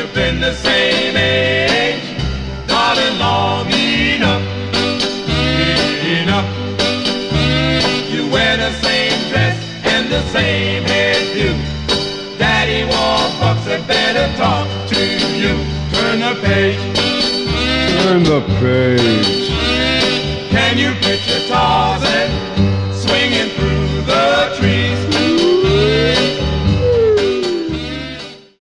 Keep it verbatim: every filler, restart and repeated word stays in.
You've been the same age, darling, long enough, enough. You wear the same dress and the same hairdo. Daddy Warbucks had better talk to you. Turn the page, turn the page. Can you picture talk?